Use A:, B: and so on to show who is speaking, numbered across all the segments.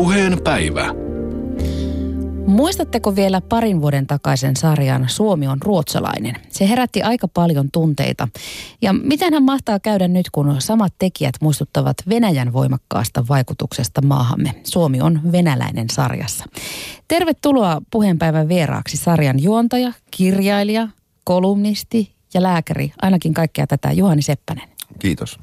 A: Puheen päivä.
B: Muistatteko vielä parin vuoden takaisen sarjan Suomi on ruotsalainen? Se herätti aika paljon tunteita. Ja mitenhän mahtaa käydä nyt, kun samat tekijät muistuttavat Venäjän voimakkaasta vaikutuksesta maahamme? Suomi on venäläinen sarjassa. Tervetuloa puheenpäivän vieraaksi sarjan juontaja, kirjailija, kolumnisti ja lääkäri. Ainakin kaikkea tätä Juhani Seppänen.
C: Kiitos.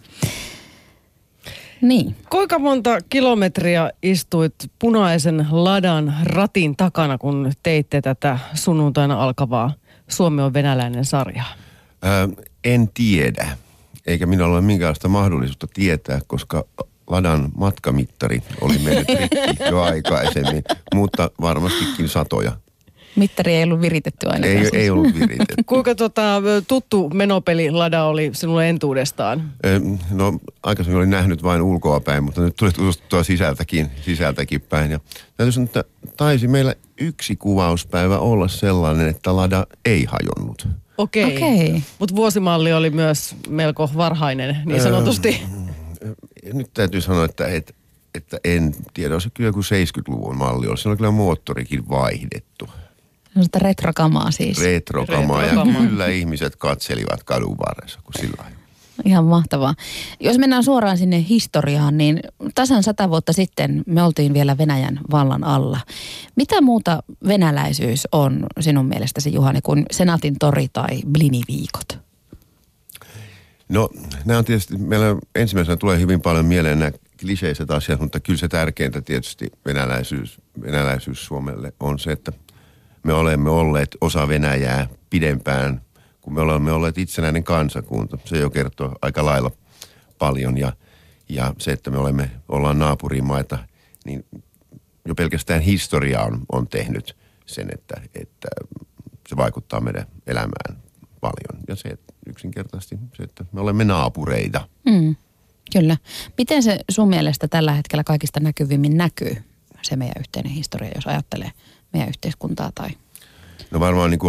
B: Niin.
D: Kuinka monta kilometriä istuit punaisen ladan ratin takana, kun teitte tätä sunnuntaina alkavaa Suomi on venäläinen sarjaa?
C: En tiedä, eikä minulla ole minkäänlaista mahdollisuutta tietää, koska ladan matkamittari oli mennyt rikki jo aikaisemmin, mutta varmastikin satoja.
B: Mittari ei ollut viritetty ainakaan.
C: Ei ollut viritetty.
D: Kuinka tuttu menopeli lada oli sinulle entuudestaan?
C: No aikaisemmin olin nähnyt vain ulkoapäin, mutta nyt tuli tutustuttua sisältäkin päin. Ja täytyy sanoa, että taisi meillä yksi kuvauspäivä olla sellainen, että lada ei hajonnut.
D: Okei. Mutta vuosimalli oli myös melko varhainen, niin sanotusti.
C: Nyt täytyy sanoa, että en tiedä, olisi kyllä joku 70-luvun malli ollut. Siinä oli kyllä moottorikin vaihdettu.
B: Sellaista retrokamaa siis.
C: Retrokamaa ja kyllä ihmiset katselivat kadun varressa kuin sillä lailla.
B: Ihan mahtavaa. Jos mennään suoraan sinne historiaan, niin tasan 100 vuotta sitten me oltiin vielä Venäjän vallan alla. Mitä muuta venäläisyys on sinun mielestäsi, Juhani, kuin Senaatin tori tai bliniviikot? No,
C: nämä on tietysti, meillä ensimmäisenä tulee hyvin paljon mieleen nämä kliseiset asiat, mutta kyllä se tärkeintä tietysti venäläisyys Suomelle on se, että me olemme olleet osa Venäjää pidempään, kun me olemme olleet itsenäinen kansakunta. Se jo kertoo aika lailla paljon ja se, että me ollaan naapurimaita, niin jo pelkästään historia on tehnyt sen, että se vaikuttaa meidän elämään paljon. Ja se yksinkertaisesti se, että me olemme naapureita.
B: Kyllä. Miten se sun mielestä tällä hetkellä kaikista näkyvimmin näkyy, se meidän yhteinen historia, jos ajattelee meidän yhteiskuntaa tai...
C: No varmaan niin kuin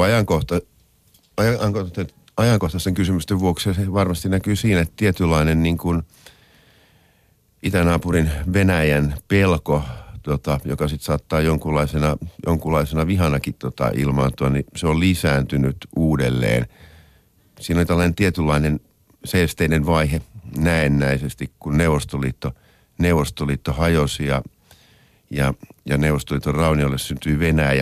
C: ajankohtaisen kysymysten vuoksi se varmasti näkyy siinä, että tietynlainen niin kuin itänaapurin Venäjän pelko, joka sitten saattaa jonkunlaisena vihanakin ilmaantua, niin se on lisääntynyt uudelleen. Siinä on tällainen tietynlainen seesteinen vaihe näennäisesti, kun Neuvostoliitto hajosi ja Neuvostoliiton raunioille syntyi Venäjä.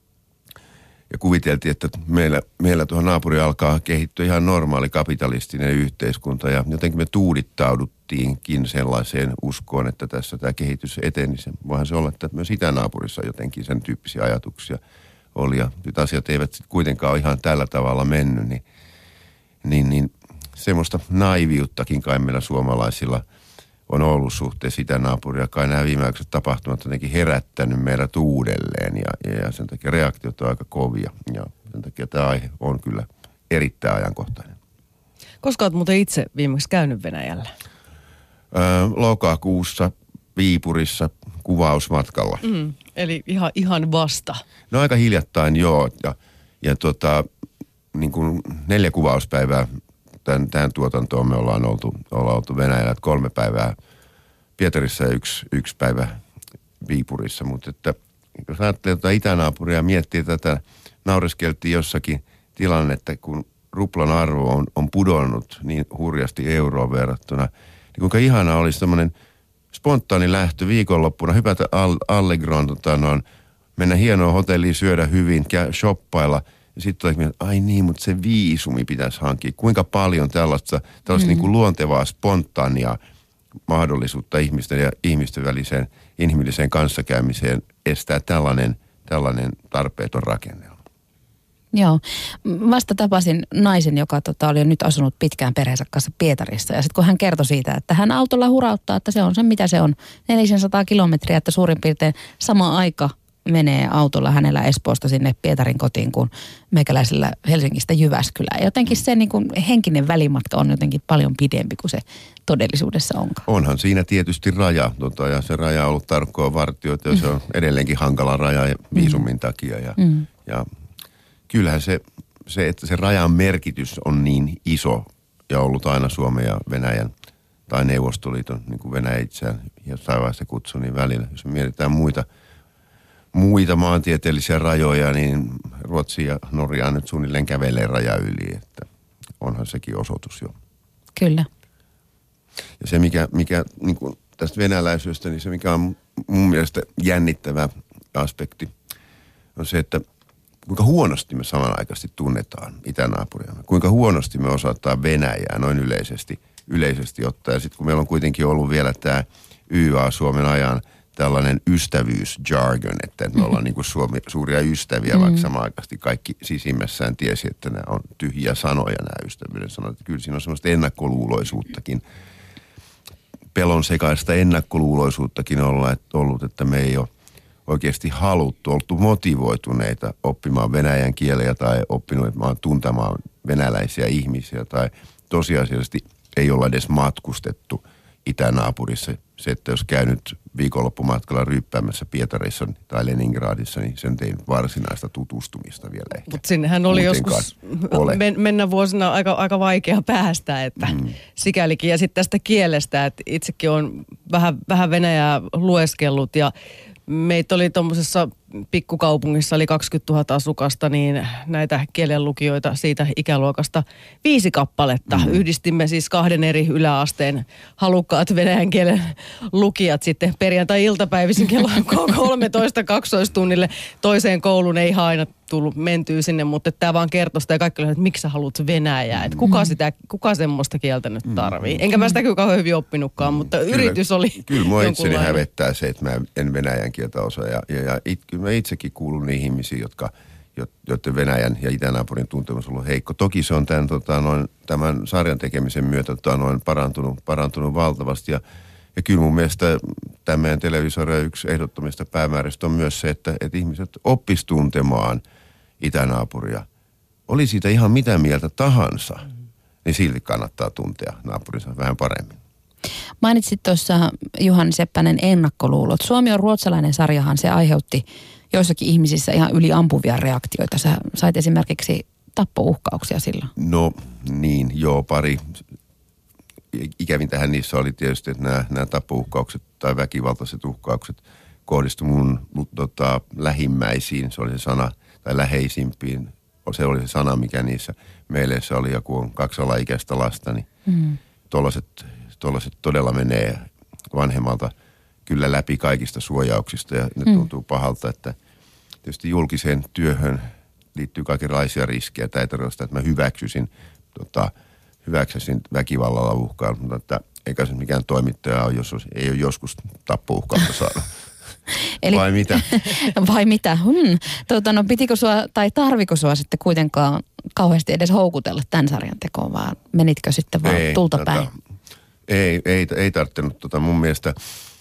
C: Ja kuviteltiin, että meillä tuohon naapuri alkaa kehittyä ihan normaali kapitalistinen yhteiskunta. Ja jotenkin me tuudittauduttiinkin sellaiseen uskoon, että tässä tämä kehitys etenisi. Voihan se olla, että myös itänaapurissa jotenkin sen tyyppisiä ajatuksia oli. Ja nyt asiat eivät sitten kuitenkaan ole ihan tällä tavalla mennyt. Niin semmoista naiviuttakin kai meillä suomalaisilla on ollut suhteessa itänaapuria. Kai nämä viimeaikaiset tapahtumat on jotenkin herättänyt meidät uudelleen ja sen takia reaktiot on aika kovia. Ja sen takia tämä aihe on kyllä erittäin ajankohtainen.
D: Koska olet muuten itse viimeksi käynyt Venäjällä?
C: Lokakuussa Viipurissa kuvausmatkalla.
D: Eli ihan vasta.
C: No aika hiljattain joo. Ja niin kuin 4 kuvauspäivää tähän tuotantoon me ollaan oltu Venäjällä, 3 päivää Pietarissa ja yksi päivä Viipurissa. Mutta että jos ajattelee itänaapuria ja miettii tätä, naureskeltiin jossakin tilannetta, kun ruplan arvo on pudonnut niin hurjasti euroon verrattuna, niin kuinka ihanaa olisi tämmöinen spontaani lähtö viikonloppuna, hypätä Allegroon, mennä hienoon hotelliin, syödä hyvin, shoppailla. Ja sitten tulee, ai niin, mutta se viisumi pitäisi hankkia. Kuinka paljon tällaista niin kuin luontevaa, spontaania mahdollisuutta ihmisten ja ihmisten väliseen inhimilliseen kanssakäymiseen estää tällainen tarpeeton rakennelma.
B: Joo. Vasta tapasin naisen, joka oli jo nyt asunut pitkään perheensä kanssa Pietarissa. Ja sitten kun hän kertoi siitä, että hän autolla hurauttaa, että se on se mitä se on, 400 kilometriä, että suurin piirtein sama aika menee autolla hänellä Espoosta sinne Pietarin kotiin kuin meikäläisellä Helsingistä Jyväskylään. Jotenkin se niin kuin henkinen välimatka on jotenkin paljon pidempi kuin se todellisuudessa onkaan.
C: Onhan siinä tietysti raja, ja se raja on ollut tarkkoa vartioita ja se on edelleenkin hankala raja viisumin takia. Ja kyllähän se, että se rajan merkitys on niin iso ja ollut aina Suomen ja Venäjän tai Neuvostoliiton, niin kuin Venäjä itseään jossain vaiheessa kutsui, niin välillä. Jos me mietitään muita maantieteellisiä rajoja, niin Ruotsi ja Norja nyt suunnilleen kävelee raja yli, että onhan sekin osoitus jo.
B: Kyllä.
C: Ja se, mikä niin kuin tästä venäläisyydestä, niin se, mikä on mun mielestä jännittävä aspekti, on se, että kuinka huonosti me samanaikaisesti tunnetaan itänaapuriamme. Kuinka huonosti me osataan Venäjää noin yleisesti ottaa. Ja sitten kun meillä on kuitenkin ollut vielä tämä YA Suomen ajan tällainen ystävyysjargon, että me ollaan niin kuin suuria ystäviä, vaikka samanaikaisesti kaikki sisimmässään tiesi, että nämä on tyhjiä sanoja, nämä ystävyyden sanat. Kyllä siinä on semmoista ennakkoluuloisuuttakin, pelon sekaista ennakkoluuloisuuttakin ollut, että me ei ole oikeasti oltu motivoituneita oppimaan venäjän kielellä tai oppimaan tuntemaan venäläisiä ihmisiä tai tosiasiallisesti ei olla edes matkustettu itänaapurissa. Se, että jos käy nyt viikonloppumatkalla ryyppäämässä Pietarissa tai Leningradissa, niin sen tein varsinaista tutustumista vielä ehkä.
D: Mutta sinnehän oli joskus mennä vuosina aika vaikea päästä, että sikälikin. Ja sitten tästä kielestä, että itsekin olen vähän venäjää lueskellut ja meitä oli tuommoisessa pikkukaupungissa, oli 20 000 asukasta, niin näitä kielenlukijoita siitä ikäluokasta 5 kappaletta. Yhdistimme siis 2 eri yläasteen halukkaat venäjän kielen lukijat sitten perjantai-iltapäivisin kello 13 kaksoistunnille. Toiseen kouluun ei ihan aina tullut mentyä sinne, mutta tämä vaan kertoi sitä ja kaikki olivat, että miksi sä haluat venäjää, että kuka semmoista kieltä nyt tarvii. Enkä mä sitä kyllä kauhean hyvin oppinutkaan, mutta yritys oli
C: kyllä mua itseni hävettää se, että mä en venäjän kieltä osaa ja kyllä mä itsekin kuulun niihin ihmisiin, joiden Venäjän ja itänaapurin tuntemus on ollut heikko. Toki se on tämän sarjan tekemisen myötä parantunut valtavasti ja kyllä mun mielestä tämän meidän televisiosarjan yksi ehdottomista päämääristä on myös se, että ihmiset oppis tuntemaan itänaapuria. Oli siitä ihan mitä mieltä tahansa, niin silti kannattaa tuntea naapurinsa vähän paremmin.
B: Mainitsit tuossa, Juhani Seppänen, ennakkoluulot. Suomi on ruotsalainen sarjahan, se aiheutti joissakin ihmisissä ihan yliampuvia reaktioita. Sä sait esimerkiksi tappouhkauksia silloin. No
C: niin, joo, pari. Ikävintähän niissä oli tietysti, että nämä tappouhkaukset tai väkivaltaiset uhkaukset kohdistu mun lähimmäisiin. Se oli se sana, tai läheisimpiin. Se oli se sana, mikä niissä meileissä oli, ja kun on 2 alaikäistä lasta, niin tuollaiset todella menee vanhemmalta kyllä läpi kaikista suojauksista ja ne tuntuu pahalta, että tietysti julkiseen työhön liittyy kaikenlaisia riskejä. Tämä ei tarkoita, että mä hyväksysin väkivallalla uhkaa, mutta että eikä se mikään toimittaja ole, jos ei ole joskus tappouhkausta saada.
B: Eli,
C: vai mitä?
B: Vai mitä? No pitikö sua tai tarviko sua sitten kuitenkaan kauheasti edes houkutella tämän sarjan tekoon, vaan menitkö sitten vaan tulta päin?
C: Ei tarvittanut mun mielestä.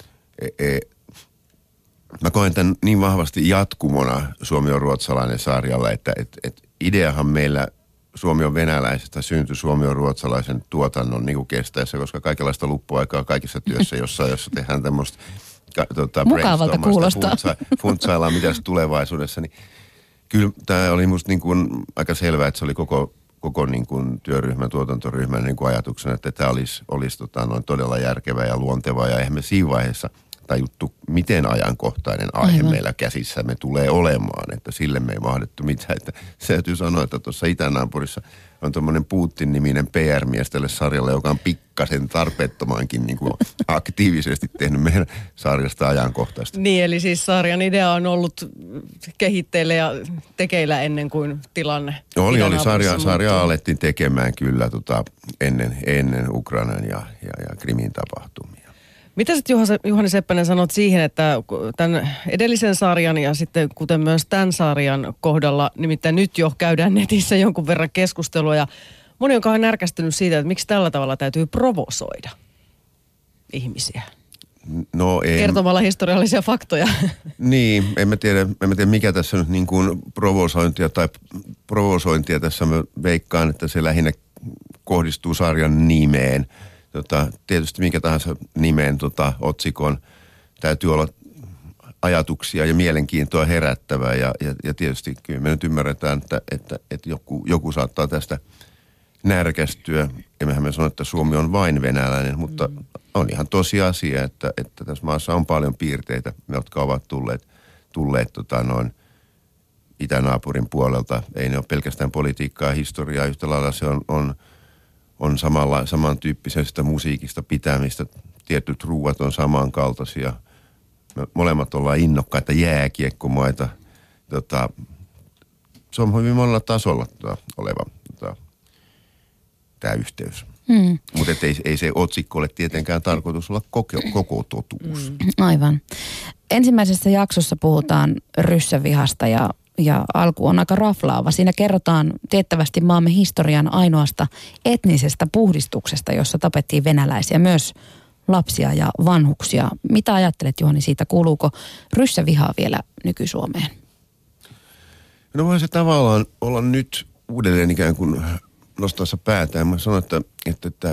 C: Mä koen tämän niin vahvasti jatkumona Suomi on ruotsalainen sarjalla, että ideahan meillä Suomi on venäläisestä syntyi Suomi on ruotsalaisen tuotannon niin kuin kestäessä, koska kaikenlaista luppuaikaa kaikissa työssä, jossa tehdään tämmöistä
B: mukavalta kuulostaa.
C: Funtsaillaan mitäs tulevaisuudessa, niin kyllä tämä oli musta niin kuin aika selvää, että se oli koko niin kuin tuotantoryhmän niin kuin ajatuksena, että tämä olisi todella järkevä ja luonteva ja eihän me siinä vaiheessa tajuttu, miten ajankohtainen aihe meillä käsissämme tulee olemaan, että sille me ei mahdettu mitään. Että se täytyy sanoa, että tuossa itänaapurissa on tuommoinen Putin-niminen PR-mies tälle sarjalle, joka on pikkasen tarpeettomankin niin kuin aktiivisesti tehnyt meidän sarjasta ajankohtaista.
D: Niin, eli siis sarjan idea on ollut kehitteillä ja tekeillä ennen kuin tilanne.
C: Oli sarjaa alettiin tekemään kyllä ennen Ukrainan ja Krimin tapahtumia.
D: Mitä sitten Juhani Seppänen sanot siihen, että tämän edellisen sarjan ja sitten kuten myös tämän sarjan kohdalla, nimittäin nyt jo käydään netissä jonkun verran keskustelua ja moni on kauhean närkästynyt siitä, että miksi tällä tavalla täytyy provosoida ihmisiä?
C: No ei.
D: Kertomalla historiallisia faktoja.
C: Niin, en mä tiedä mikä tässä nyt niin kuin provosointia tässä mä veikkaan, että se lähinnä kohdistuu sarjan nimeen. Tietysti minkä tahansa nimeen otsikon täytyy olla ajatuksia ja mielenkiintoa herättävää ja tietysti kyllä me nyt ymmärretään, että joku saattaa närkästyä. Emmehän me sano, että Suomi on vain venäläinen, mutta on ihan tosiasia, että tässä maassa on paljon piirteitä, jotka ovat tulleet itänaapurin puolelta. Ei ne ole pelkästään politiikkaa ja historiaa, yhtä lailla se on samantyyppisestä musiikista pitämistä. Tietyt ruuat on samankaltaisia. Me molemmat ollaan innokkaita jääkiekkomaita. Se on hyvin monella tasolla oleva tämä yhteys. Mutta ei se otsikko ole tietenkään tarkoitus olla koko totuus.
B: Aivan. Ensimmäisessä jaksossa puhutaan ryssänvihasta ja alku on aika raflaava. Siinä kerrotaan tiettävästi maamme historian ainoasta etnisestä puhdistuksesta, jossa tapettiin venäläisiä, myös lapsia ja vanhuksia. Mitä ajattelet, Juhani, siitä? Kuuluuko ryssänvihaa vielä nyky-Suomeen?
C: No voi se tavallaan olla nyt uudelleen ikään kuin nostaessa päätään. Mä sanon, että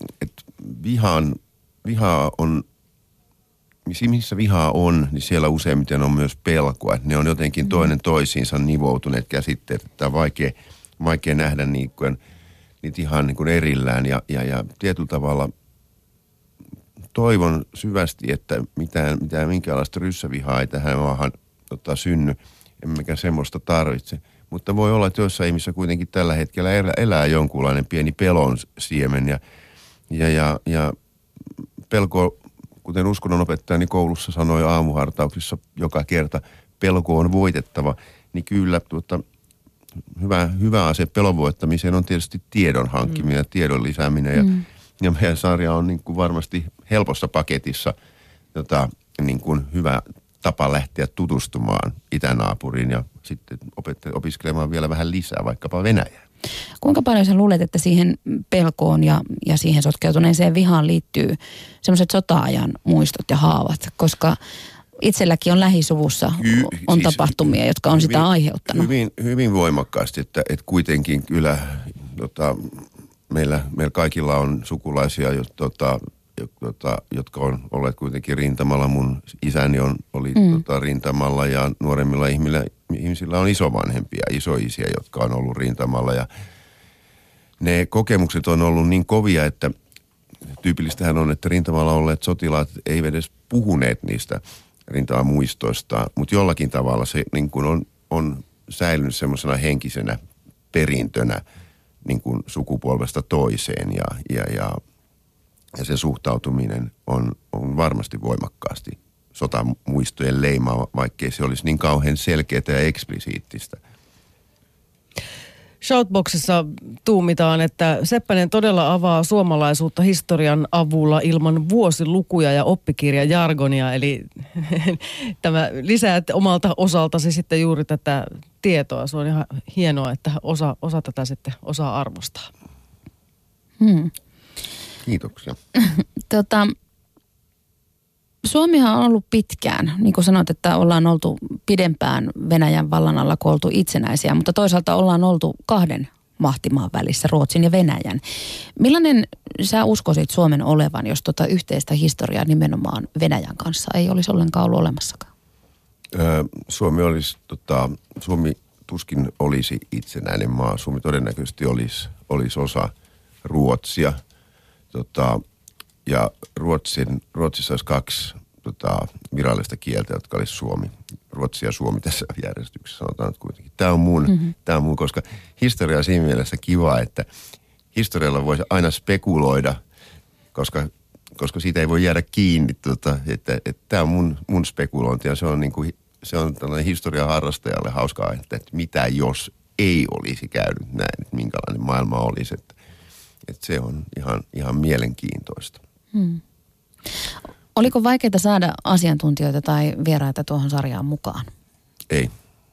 C: vihaa on, missä vihaa on, niin siellä useimmiten on myös pelkoa. Että ne on jotenkin toinen toisiinsa nivoutuneet käsitteet, että on vaikea nähdä niitä ihan niin kuin erillään. Ja tietyllä tavalla toivon syvästi, että minkäänlaista ryssävihaa ei tähän maahan synny, emmekä semmoista tarvitse. Mutta voi olla, että joissain ihmisissä kuitenkin tällä hetkellä elää jonkunlainen pieni pelon siemen ja pelko, kuten uskonnonopettajani koulussa sanoi aamuhartauksissa joka kerta, pelko on voitettava, niin kyllä hyvä ase pelon voittamiseen on tietysti tiedon hankkiminen ja tiedon lisääminen ja meidän sarja on niin kuin varmasti helpossa paketissa niin kuin hyvä tapa lähteä tutustumaan itänaapuriin ja sitten opiskelemaan vielä vähän lisää, vaikkapa Venäjää.
B: Kuinka paljon sä luulet, että siihen pelkoon ja siihen sotkeutuneeseen vihaan liittyy sellaiset sota-ajan muistot ja haavat? Koska itselläkin on lähisuvussa on siis tapahtumia, jotka on sitä aiheuttanut.
C: Hyvin voimakkaasti, että kuitenkin kyllä meillä kaikilla on sukulaisia, jotka on olleet kuitenkin rintamalla. Mun isäni oli rintamalla ja nuoremmilla ihmisillä on isovanhempia, isoisiä, jotka on ollut rintamalla. Ja ne kokemukset on ollut niin kovia, että tyypillistähän on, että rintamalla olleet sotilaat eivät edes puhuneet niistä rintamamuistoista, mutta jollakin tavalla se niin kuin on säilynyt semmoisena henkisenä perintönä niin kuin sukupolvesta toiseen ja se suhtautuminen on varmasti voimakkaasti sotamuistojen leimaa, vaikkei se olisi niin kauhean selkeää ja eksplisiittistä.
D: Shoutboxissa tuumitaan, että Seppänen todella avaa suomalaisuutta historian avulla ilman vuosilukuja ja oppikirjajargonia. Eli tämä lisää omalta osaltasi sitten juuri tätä tietoa. Se on ihan hienoa, että osa tätä sitten osaa arvostaa.
C: Kiitoksia.
B: Suomihan on ollut pitkään, niin kuin sanoit, että ollaan oltu pidempään Venäjän vallan alla, kun oltu itsenäisiä, mutta toisaalta ollaan oltu kahden mahtimaan välissä, Ruotsin ja Venäjän. Millainen sä uskoisit Suomen olevan, jos yhteistä historiaa nimenomaan Venäjän kanssa ei olisi ollenkaan ollut olemassakaan?
C: Suomi tuskin olisi itsenäinen maa. Suomi todennäköisesti olisi osa Ruotsia. Ja Ruotsissa olisi kaksi virallista kieltä, jotka olisi suomi. Ruotsi ja suomi tässä järjestyksessä sanotaan nyt kuitenkin. Tämä on mun, koska historia on siinä mielessä kiva, että historialla voisi aina spekuloida, koska siitä ei voi jäädä kiinni. Että tämä on mun spekulointi ja se on tällainen historiaharrastajalle hauskaa, että mitä jos ei olisi käynyt näin, että minkälainen maailma olisi, että se on ihan mielenkiintoista.
B: Oliko vaikeaa saada asiantuntijoita tai vieraita tuohon sarjaan mukaan?
C: Ei.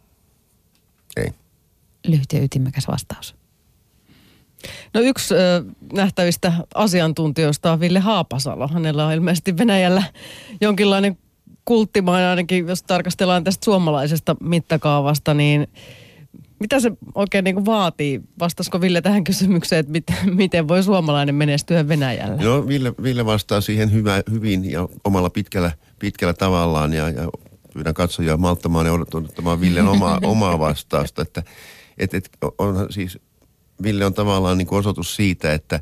B: Lyhyt ja ytimekäs vastaus.
D: No yksi nähtävistä asiantuntijoista on Ville Haapasalo. Hänellä on ilmeisesti Venäjällä jonkinlainen kulttimainen, ainakin jos tarkastellaan tästä suomalaisesta mittakaavasta, niin mitä se oikein niin kuin vaatii? Vastasiko Ville tähän kysymykseen, että miten voi suomalainen menestyä Venäjällä?
C: No Ville vastaa siihen hyvin ja omalla pitkällä tavallaan ja pyydän katsojaa malttamaan ja odottamaan Villen omaa vastausta. Että on siis Ville on tavallaan niin kuin osoitus siitä, että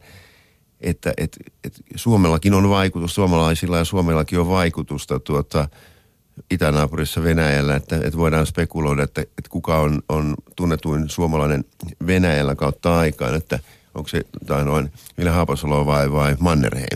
C: Suomellakin on vaikutus, suomalaisilla ja Suomellakin on vaikutusta itänaapurissa Venäjällä, että voidaan spekuloida, että kuka on tunnetuin suomalainen Venäjällä kautta aikaan, että onko se Ville Haapasalo vai Mannerheim?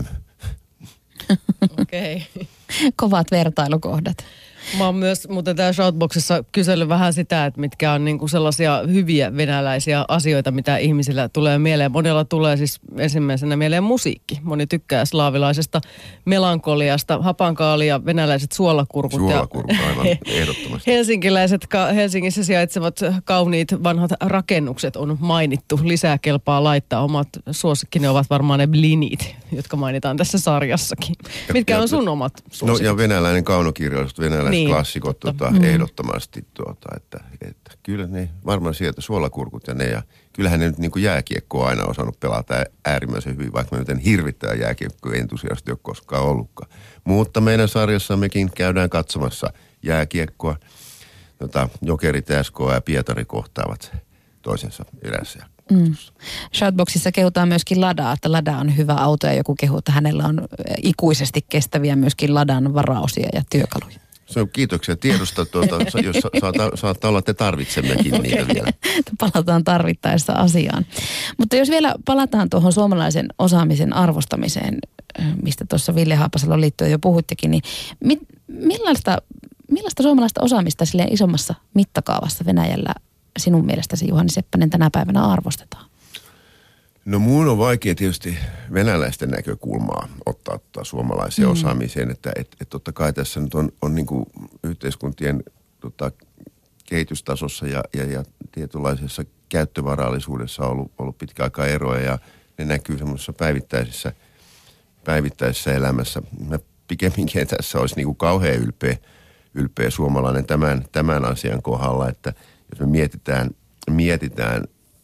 D: Okei.
B: Kovat vertailukohdat.
D: Mä oon myös muuten täällä Shoutboxissa kysellyt vähän sitä, että mitkä on niinku sellaisia hyviä venäläisiä asioita, mitä ihmisillä tulee mieleen. Monella tulee siis ensimmäisenä mieleen musiikki. Moni tykkää slaavilaisesta melankoliasta, hapankaalia, venäläiset suolakurkut.
C: Suolakurkut, aivan ehdottomasti.
D: Helsingissä sijaitsevat kauniit vanhat rakennukset on mainittu. Lisää kelpaa laittaa. Omat suosikkini ovat varmaan ne blinit, jotka mainitaan tässä sarjassakin. Mitkä on sun omat suosikkit?
C: No ja venäläinen kaunokirjallisuus, venäläiset klassikot ehdottomasti, että kyllä ne varmaan sieltä suolakurkut ja ne, ja kyllähän ne nyt niin kuin jääkiekkoa on aina osannut pelata äärimmäisen hyvin, vaikka me nyt hirvittää jääkiekko-entusiasti ole koskaan ollutkaan. Mutta meidän sarjassammekin käydään katsomassa jääkiekkoa, Jokerit, SK ja Pietari kohtaavat toisensa erässä.
B: Shoutboxissa kehutaan myöskin Ladaa, että Lada on hyvä auto ja joku kehu, että hänellä on ikuisesti kestäviä myöskin Ladan varaosia ja työkaluja.
C: Se on kiitoksia tiedosta, jos saattaa olla, että tarvitsemmekin niitä vielä.
B: Palataan tarvittaessa asiaan. Mutta jos vielä palataan tuohon suomalaisen osaamisen arvostamiseen, mistä tuossa Ville Haapasalon liittyen jo puhuttekin, niin millaista suomalaista osaamista silleen isommassa mittakaavassa Venäjällä sinun mielestäsi, Juhani Seppänen, tänä päivänä arvostetaan?
C: No mun on vaikea tietysti venäläisten näkökulmaa ottaa suomalaiseen osaamiseen, että totta kai tässä nyt on niin kuin yhteiskuntien kehitystasossa ja tietynlaisessa käyttövarallisuudessa ollut pitkä aikaa eroja, ja ne näkyy semmoisessa päivittäisessä elämässä. Mä pikemminkin tässä olisi niin kuin kauhean ylpeä suomalainen tämän asian kohdalla, että jos me mietitään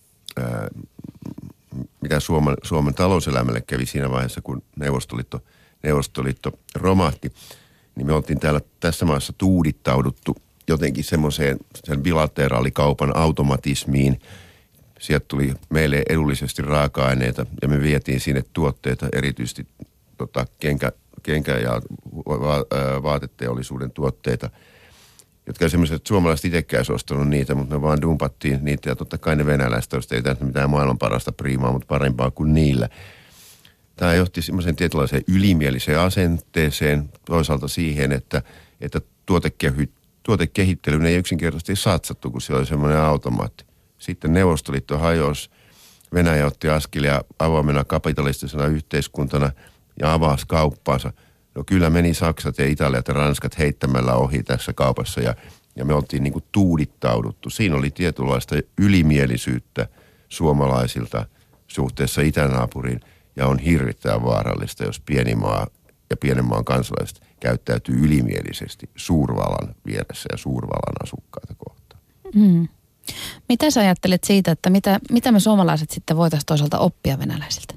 C: mitä Suomen talouselämälle kävi siinä vaiheessa, kun Neuvostoliitto romahti, niin me oltiin tässä maassa tuudittauduttu jotenkin semmoiseen sen bilateraalikaupan automatismiin. Sieltä tuli meille edullisesti raaka-aineita ja me vietiin sinne tuotteita, erityisesti kenkä- ja vaateteollisuuden tuotteita, jotka semmoiset, että suomalaiset itsekään olisi ostanut niitä, mutta ne vaan dumpattiin niitä, ja totta kai ne venäläiset olisivat, ei mitään maailman parasta priimaa, mutta parempaa kuin niillä. Tämä johti semmoisen tietynlaiseen ylimieliseen asenteeseen, toisaalta siihen, että tuotekehittelyyn ei yksinkertaisesti satsattu, kun siellä oli semmoinen automaatti. Sitten Neuvostoliitto hajosi, Venäjä otti askelia avoimena kapitalistisena yhteiskuntana ja avasi kauppaansa. No kyllä meni Saksat ja Italiat ja Ranskat heittämällä ohi tässä kaupassa ja me oltiin niin kuin tuudittauduttu. Siinä oli tietynlaista ylimielisyyttä suomalaisilta suhteessa itänaapuriin ja on hirvittävän vaarallista, jos pieni maa ja pienen maan kansalaiset käyttäytyy ylimielisesti suurvallan vieressä ja suurvallan asukkaita kohtaan.
B: Mitä sä ajattelet siitä, että mitä me suomalaiset sitten voitaisiin toisaalta oppia venäläisiltä?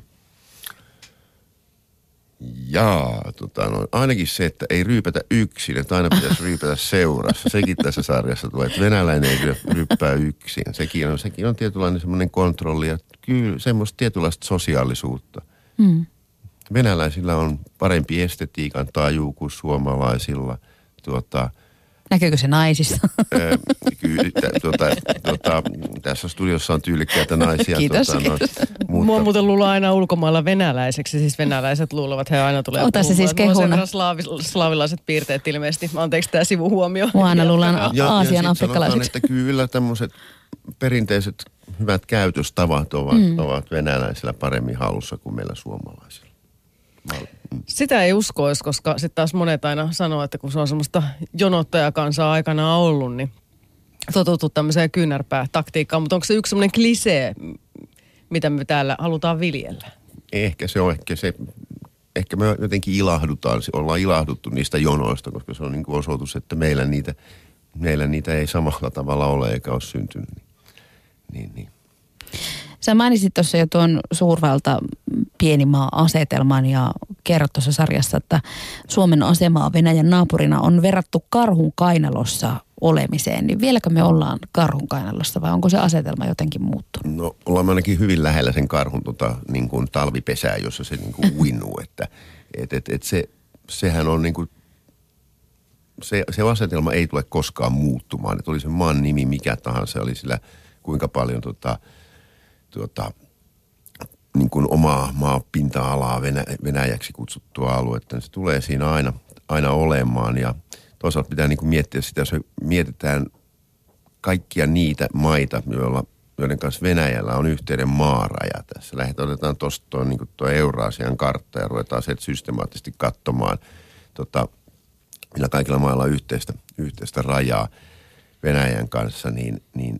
C: Jaa, ainakin se, että ei ryypätä yksin, että aina pitäisi ryypätä seurassa. Sekin tässä sarjassa tulee, että venäläinen ei ryyppää yksin. Sekin on tietynlainen semmoinen kontrolli ja kyllä semmoista tietynlaista sosiaalisuutta. Venäläisillä on parempi estetiikan taju kuin suomalaisilla.
B: Näkyykö se naisissa?
C: Kyllä, tässä studiossa on tyylikkäitä naisia.
B: Kiitos.
D: Mua muuten luulee aina ulkomailla venäläiseksi, siis venäläiset luulevat, he aina tulee
B: puhumaan. Ota se siis kehuna.
D: Slaavilaiset piirteet ilmeisesti. Anteeksi tämä sivuhuomio.
B: Mua aina luullaan Aasian afrikkalaiset.
C: Että kyllä tämmöiset perinteiset hyvät käytöstavat ovat venäläisillä paremmin hallussa kuin meillä suomalaisilla.
D: Sitä ei uskoisi, koska sitten taas monet aina sanoo, että kun se on semmoista jonottajakansaa aikanaan ollut, niin totuttu tämmöiseen kyynärpää-taktiikkaan. Mutta onko se yksi semmoinen klisee, mitä me täällä halutaan viljellä?
C: Ehkä me jotenkin ollaan ilahduttu niistä jonoista, koska se on niin kuin osoitus, että meillä niitä ei samalla tavalla ole eikä ole syntynyt. Niin.
B: Sä mainitsit tuossa jo tuon suurvalta pienimaa-asetelman ja kerrot tuossa sarjassa, että Suomen asemaa Venäjän naapurina on verrattu karhun kainalossa olemiseen, niin vieläkö me ollaan karhun kainalossa vai onko se asetelma jotenkin muuttunut?
C: No ollaan ainakin hyvin lähellä sen karhun niin kuin talvipesää, jossa se niin kuin uinuu, että sehän on niin kuin, se asetelma ei tule koskaan muuttumaan, että oli se maan nimi mikä tahansa, oli sillä kuinka paljon niin kuin omaa maapinta-alaa Venäjäksi kutsuttua aluetta, niin se tulee siinä aina olemaan. Ja toisaalta pitää niin kuin miettiä sitä, jos mietitään kaikkia niitä maita, joiden kanssa Venäjällä on yhteinen maaraja tässä. Otetaan tuosta niin kuin tuo Euraasian kartta ja ruvetaan se systemaattisesti katsomaan, millä kaikilla mailla on yhteistä rajaa Venäjän kanssa, niin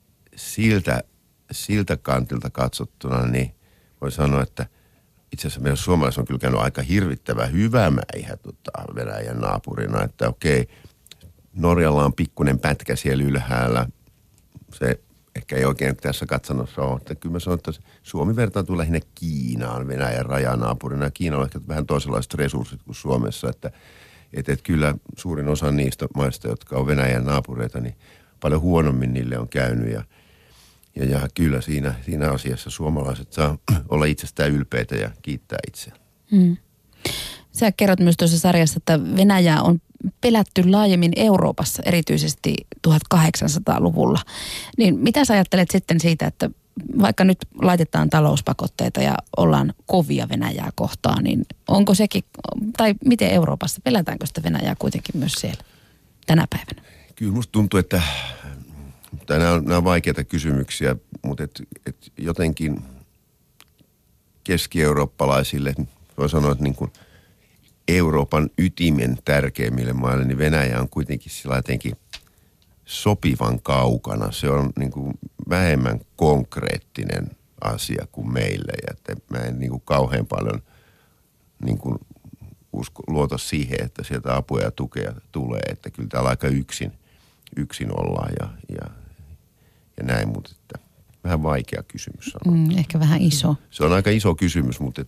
C: siltä kantilta katsottuna, niin voi sanoa, että itse asiassa meidän suomalaiset on kyllä käynyt aika hirvittävän hyvä mäihä Venäjän naapurina, että okei, Norjalla on pikkuinen pätkä siellä ylhäällä, se ehkä ei oikein tässä katsannossa ole, että kyllä mä sanon, että Suomi vertautuu lähinnä Kiinaan Venäjän rajanaapurina, ja Kiina on ehkä vähän toisenlaiset resurssit kuin Suomessa, että kyllä suurin osa niistä maista, jotka on Venäjän naapureita, niin paljon huonommin niille on käynyt, ja kyllä siinä asiassa suomalaiset saa olla itsestään ylpeitä ja kiittää itseään.
B: Sä kerrot myös tuossa sarjassa, että Venäjää on pelätty laajemmin Euroopassa, erityisesti 1800-luvulla. Niin mitä sä ajattelet sitten siitä, että vaikka nyt laitetaan talouspakotteita ja ollaan kovia Venäjää kohtaan, niin onko sekin, tai miten Euroopassa, pelätäänkö sitä Venäjää kuitenkin myös siellä tänä päivänä?
C: Kyllä musta tuntuu, että nämä on vaikeita kysymyksiä, mutta et jotenkin keski-eurooppalaisille, voi sanoa, että niin kuin Euroopan ytimen tärkeimmille maille, niin Venäjä on kuitenkin sillä jotenkin sopivan kaukana. Se on niin kuin vähemmän konkreettinen asia kuin meille. Ja että mä en niin kuin kauhean paljon niin kuin luota siihen, että sieltä apua ja tukea tulee. Että kyllä täällä aika yksin ollaan ja näin, mutta että vähän vaikea kysymys.
B: Ehkä vähän iso.
C: Se on aika iso kysymys, mutta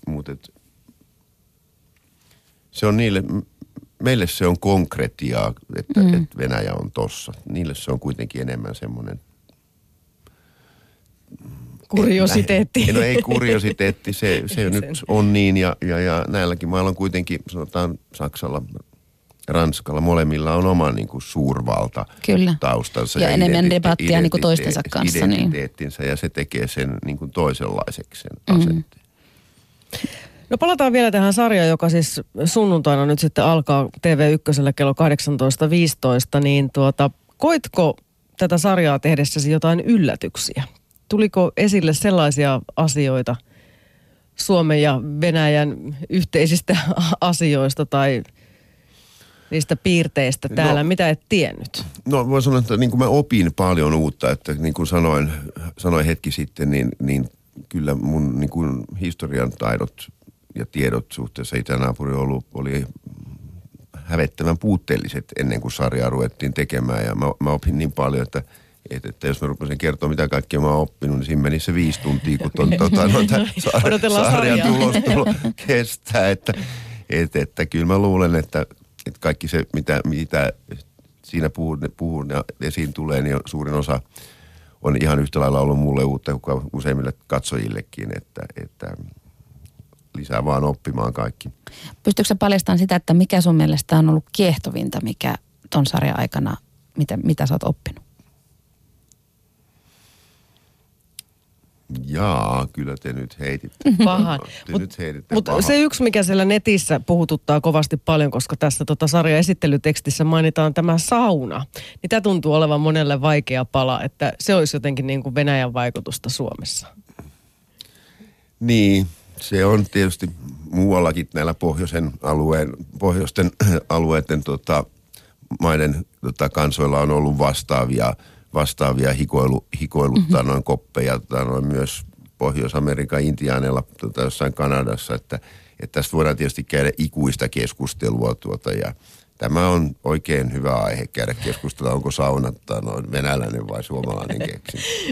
C: se on meille se on konkretiaa, että Venäjä on tossa. Niille se on kuitenkin enemmän semmoinen
D: kuriositeetti.
C: No ei kuriositeetti, se nyt on niin ja näilläkin mailla on kuitenkin, sanotaan Saksalla, Ranskalla, molemmilla on oma niin kuin suurvalta taustansa.
B: Ja enemmän debattia niin kuin toistensa kanssa.
C: Identiteettinsä ja se tekee sen niin kuin toisenlaiseksi sen asenteen.
D: No palataan vielä tähän sarjaan, joka siis sunnuntaina nyt sitten alkaa TV1 kello 18.15, niin koitko tätä sarjaa tehdessäsi jotain yllätyksiä? Tuliko esille sellaisia asioita Suomen ja Venäjän yhteisistä asioista tai niistä piirteistä täällä, mitä et tiennyt?
C: No voin sanoa, että niin kuin mä opin paljon uutta, että niin kuin sanoin hetki sitten, niin kyllä mun niin kuin historian taidot ja tiedot suhteessa itänaapuriin oli hävettävän puutteelliset ennen kuin sarjaa ruvettiin tekemään. Ja mä opin niin paljon, että jos mä rupesin kertoa, mitä kaikkea mä oon oppinut, niin siinä meni se 5 tuntia, kun sarjan tulostulo kestää. Että kyllä mä luulen, että kaikki se, mitä siinä puhun ja esiin tulee, niin suurin osa on ihan yhtä lailla ollut mulle uutta kuin useimmille katsojillekin, että lisää vaan oppimaan kaikki.
B: Pystytkö sä paljastamaan sitä, että mikä sun mielestä on ollut kiehtovinta, mikä ton sarjan aikana, mitä sä oot oppinut?
C: Jaa, kyllä te nyt heititte.
D: Pahan. Mutta se yksi, mikä siellä netissä puhututtaa kovasti paljon, koska tässä sarjan esittelytekstissä mainitaan tämä sauna, niin tämä tuntuu olevan monelle vaikea pala, että se olisi jotenkin niin kuin Venäjän vaikutusta Suomessa.
C: Niin, se on tietysti muuallakin näillä pohjoisten alueiden maiden kansoilla on ollut vastaavia hikoiluttaa noin koppeja, noin myös Pohjois-Amerikan intiaaneilla jossain Kanadassa, että tästä voidaan tietysti käydä ikuista keskustelua ja tämä on oikein hyvä aihe käydä keskustelua, onko sauna noin venäläinen vai suomalainen keksi.